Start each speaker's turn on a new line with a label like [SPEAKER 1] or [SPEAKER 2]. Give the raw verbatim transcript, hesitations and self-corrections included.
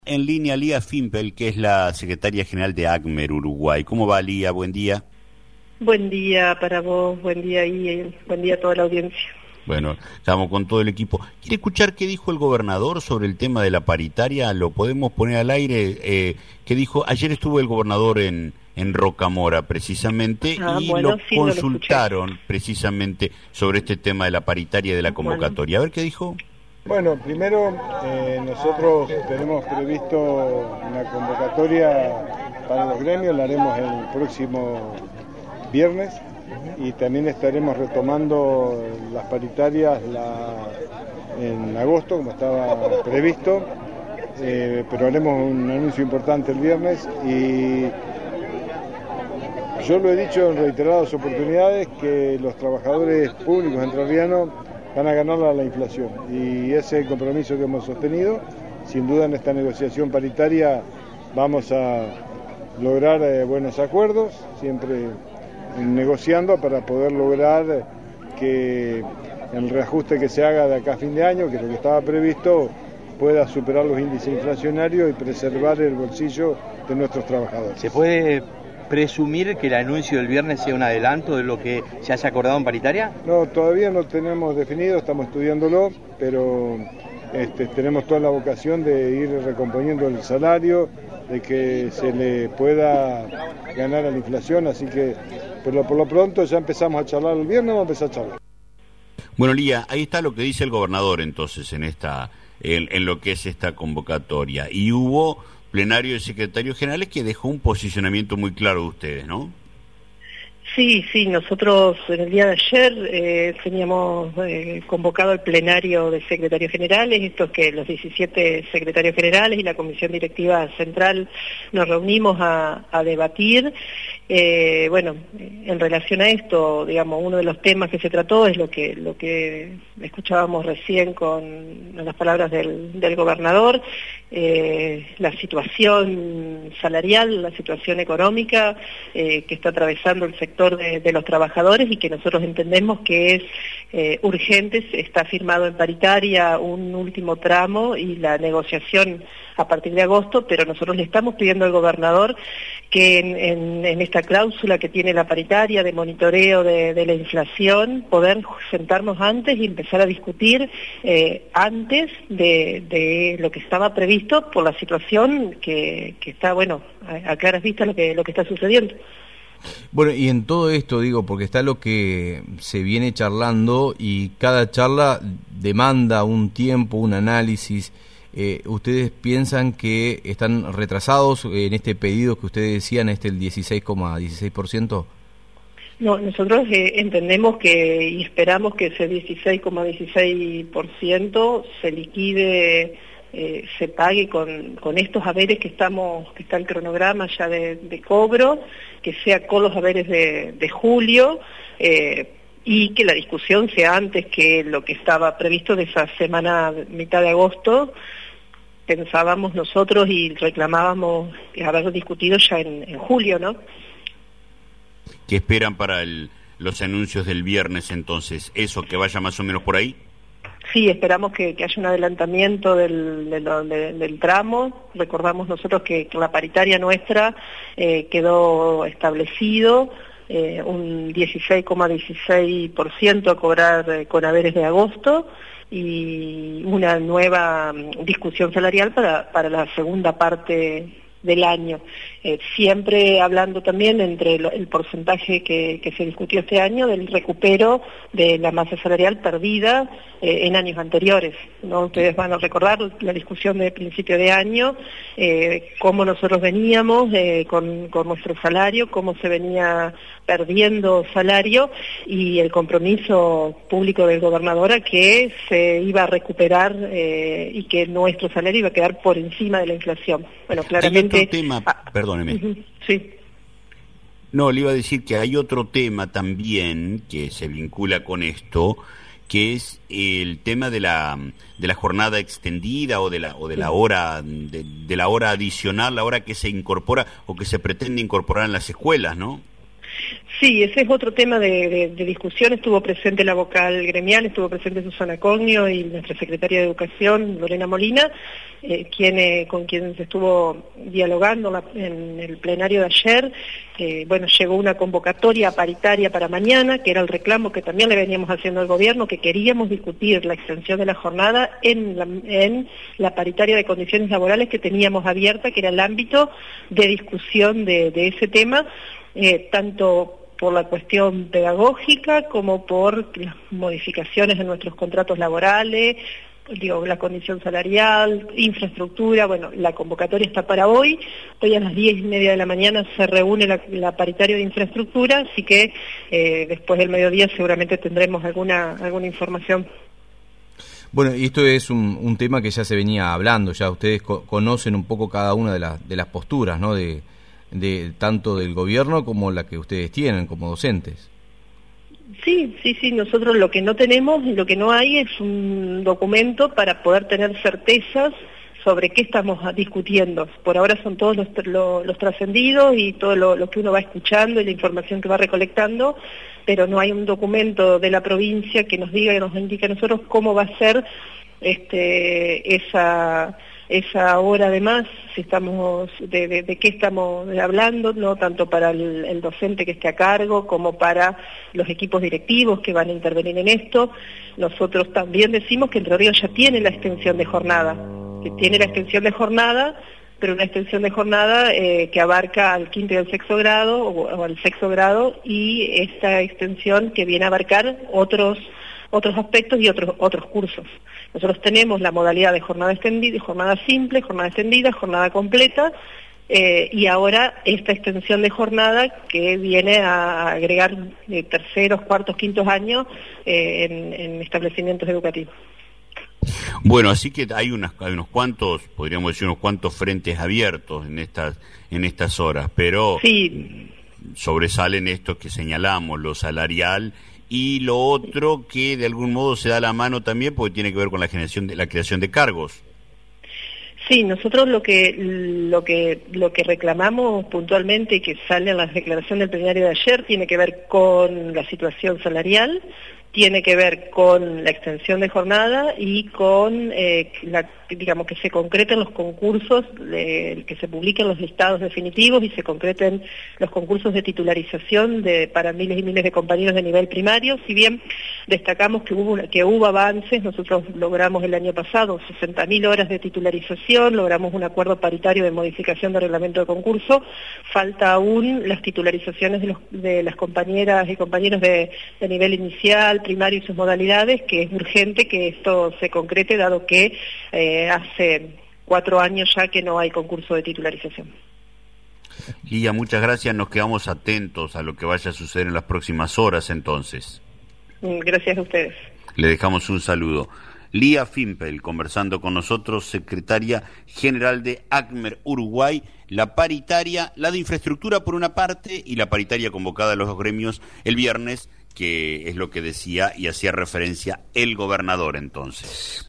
[SPEAKER 1] En línea Lía Fimpel, que es la secretaria general de ACMER Uruguay. ¿Cómo va, Lía? Buen día.
[SPEAKER 2] Buen día para vos, buen día y buen día a toda la audiencia.
[SPEAKER 1] Bueno, estamos con todo el equipo. ¿Quiere escuchar qué dijo el gobernador sobre el tema de la paritaria? Lo podemos poner al aire. Eh, ¿Qué dijo? Ayer estuvo el gobernador en, en Rocamora, precisamente,
[SPEAKER 2] ah,
[SPEAKER 1] y
[SPEAKER 2] bueno,
[SPEAKER 1] lo
[SPEAKER 2] sí,
[SPEAKER 1] consultaron
[SPEAKER 2] no lo
[SPEAKER 1] precisamente sobre este tema de la paritaria y de la convocatoria. A ver qué dijo.
[SPEAKER 3] Bueno, primero eh, nosotros tenemos previsto una convocatoria para los gremios, la haremos el próximo viernes y también estaremos retomando las paritarias la, en agosto, como estaba previsto, eh, pero haremos un anuncio importante el viernes y yo lo he dicho en reiteradas oportunidades que los trabajadores públicos entrerrianos van a ganar a la inflación y ese es el compromiso que hemos sostenido. Sin duda en esta negociación paritaria vamos a lograr eh, buenos acuerdos, siempre negociando para poder lograr que el reajuste que se haga de acá a fin de año, que es lo que estaba previsto, pueda superar los índices inflacionarios y preservar el bolsillo de nuestros trabajadores.
[SPEAKER 4] ¿Se puede presumir que el anuncio del viernes sea un adelanto de lo que se haya acordado en paritaria?
[SPEAKER 3] No, todavía no tenemos definido, estamos estudiándolo, pero este, tenemos toda la vocación de ir recomponiendo el salario, de que se le pueda ganar a la inflación, así que pero por lo pronto ya empezamos a charlar el viernes, vamos a empezar a charlar.
[SPEAKER 1] Bueno, Lía, ahí está lo que dice el gobernador entonces en esta, en, en lo que es esta convocatoria, y hubo plenario de secretarios generales que dejó un posicionamiento muy claro de ustedes, ¿no?
[SPEAKER 2] Sí, sí, nosotros en el día de ayer eh, teníamos eh, convocado el plenario de secretarios generales, esto es que los diecisiete secretarios generales y la comisión directiva central nos reunimos a, a debatir. Eh, bueno, en relación a esto, digamos, uno de los temas que se trató es lo que lo que escuchábamos recién con las palabras del, del gobernador, eh, la situación salarial, la situación económica eh, que está atravesando el sector de, de los trabajadores y que nosotros entendemos que es eh, urgente. Está firmado en paritaria un último tramo y la negociación a partir de agosto, pero nosotros le estamos pidiendo al gobernador que en, en, en esta cláusula que tiene la paritaria de monitoreo de, de la inflación, poder sentarnos antes y empezar a discutir eh, antes de, de lo que estaba previsto por la situación que, que está, bueno, a, a claras vistas lo que, lo que está sucediendo.
[SPEAKER 5] Bueno, y en todo esto, digo, porque está lo que se viene charlando y cada charla demanda un tiempo, un análisis. Eh, ¿Ustedes piensan que están retrasados en este pedido que ustedes decían, este el dieciséis coma dieciséis por ciento?
[SPEAKER 2] No, nosotros eh, entendemos que y esperamos que ese dieciséis coma dieciséis por ciento se liquide, eh, se pague con, con estos haberes que estamos, que está el cronograma ya de, de cobro, que sea con los haberes de, de julio, eh, y que la discusión sea antes que lo que estaba previsto de esa semana, mitad de agosto. Pensábamos nosotros y reclamábamos haberlo discutido ya en, en julio, ¿no?
[SPEAKER 1] ¿Qué esperan para el, los anuncios del viernes entonces? ¿Eso que vaya más o menos por ahí?
[SPEAKER 2] Sí, esperamos que, que haya un adelantamiento del, de lo, de, del tramo. Recordamos nosotros que, que la paritaria nuestra eh, quedó establecido eh, un dieciséis coma dieciséis por ciento a cobrar eh, con haberes de agosto y una nueva discusión salarial para, para la segunda parte del año, eh, siempre hablando también entre lo, el porcentaje que, que se discutió este año del recupero de la masa salarial perdida eh, en años anteriores, ¿no? Ustedes van a recordar la discusión de principio de año, eh, cómo nosotros veníamos eh, con, con nuestro salario, cómo se venía perdiendo salario y el compromiso público del gobernador a que se iba a recuperar eh, y que nuestro salario iba a quedar por encima de la inflación. Bueno, claramente...
[SPEAKER 1] Hay otro tema,
[SPEAKER 2] ah,
[SPEAKER 1] perdóneme.
[SPEAKER 2] Uh-huh, sí.
[SPEAKER 1] No, le iba a decir que hay otro tema también que se vincula con esto, que es el tema de la de la jornada extendida o de la o de la hora de, de la hora adicional, la hora que se incorpora o que se pretende incorporar en las escuelas, ¿no?
[SPEAKER 2] Sí, ese es otro tema de, de, de discusión. Estuvo presente la vocal gremial, estuvo presente Susana Cognio y nuestra secretaria de Educación, Lorena Molina, eh, quien, eh, con quien se estuvo dialogando la, en el plenario de ayer. Eh, bueno, llegó una convocatoria paritaria para mañana, que era el reclamo que también le veníamos haciendo al gobierno, que queríamos discutir la extensión de la jornada en la, en la paritaria de condiciones laborales que teníamos abierta, que era el ámbito de discusión de, de ese tema, eh, tanto por la cuestión pedagógica como por las modificaciones en nuestros contratos laborales, digo, la condición salarial, infraestructura. Bueno, la convocatoria está para hoy. Hoy a las diez y media de la mañana se reúne la, la paritaria de infraestructura, así que eh, después del mediodía seguramente tendremos alguna, alguna información.
[SPEAKER 5] Bueno, y esto es un, un tema que ya se venía hablando, ya ustedes co conocen un poco cada una de, la, de las posturas, ¿no?, de, de tanto del gobierno como la que ustedes tienen como docentes.
[SPEAKER 2] Sí, sí, sí, nosotros lo que no tenemos y lo que no hay es un documento para poder tener certezas sobre qué estamos discutiendo. Por ahora son todos los, los, los trascendidos y todo lo, lo que uno va escuchando y la información que va recolectando, pero no hay un documento de la provincia que nos diga, que nos indique a nosotros cómo va a ser este, esa... esa hora además, si estamos de, de, de qué estamos hablando, no tanto para el, el docente que esté a cargo como para los equipos directivos que van a intervenir en esto. Nosotros también decimos que Entre Ríos ya tiene la extensión de jornada, que tiene la extensión de jornada, pero una extensión de jornada eh, que abarca al quinto y al sexto grado o, o al sexto grado, y esta extensión que viene a abarcar otros otros aspectos y otros otros cursos. Nosotros tenemos la modalidad de jornada extendida, jornada simple, jornada extendida, jornada completa, eh, y ahora esta extensión de jornada que viene a agregar eh, terceros, cuartos, quintos años eh, en, en establecimientos educativos.
[SPEAKER 1] Bueno, así que hay, unas, hay unos cuantos, podríamos decir unos cuantos frentes abiertos en estas en estas horas, pero
[SPEAKER 2] sí,
[SPEAKER 1] sobresalen estos que señalamos, lo salarial y lo otro que de algún modo se da la mano también porque tiene que ver con la generación de la creación de cargos.
[SPEAKER 2] Sí, nosotros lo que lo que lo que reclamamos puntualmente y que sale en la declaración del plenario de ayer tiene que ver con la situación salarial, tiene que ver con la extensión de jornada y con eh, la, digamos que se concreten los concursos, de, que se publiquen los listados definitivos y se concreten los concursos de titularización de, para miles y miles de compañeros de nivel primario. Si bien destacamos que hubo, que hubo avances, nosotros logramos el año pasado sesenta mil horas de titularización, logramos un acuerdo paritario de modificación del reglamento de concurso, falta aún las titularizaciones de, los, de las compañeras y compañeros de, de nivel inicial, primario y sus modalidades, que es urgente que esto se concrete, dado que eh, hace cuatro años ya que no hay concurso de titularización.
[SPEAKER 1] Lía, muchas gracias, nos quedamos atentos a lo que vaya a suceder en las próximas horas entonces.
[SPEAKER 2] Gracias a ustedes.
[SPEAKER 1] Le dejamos un saludo. Lía Fimpel, conversando con nosotros, secretaria general de ACMER Uruguay, la paritaria, la de infraestructura por una parte y la paritaria convocada a los dos gremios el viernes, que es lo que decía y hacía referencia el gobernador entonces.